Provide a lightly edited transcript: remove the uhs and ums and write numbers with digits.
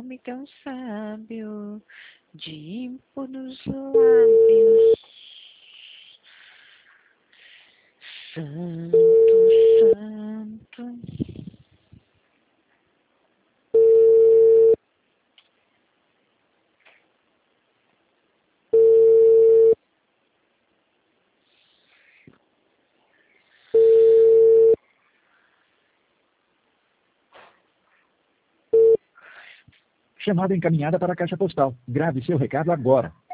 perfume tão sábio de impor nos lábios. Santo, santo. Chamada encaminhada para a caixa postal. Grave seu recado agora.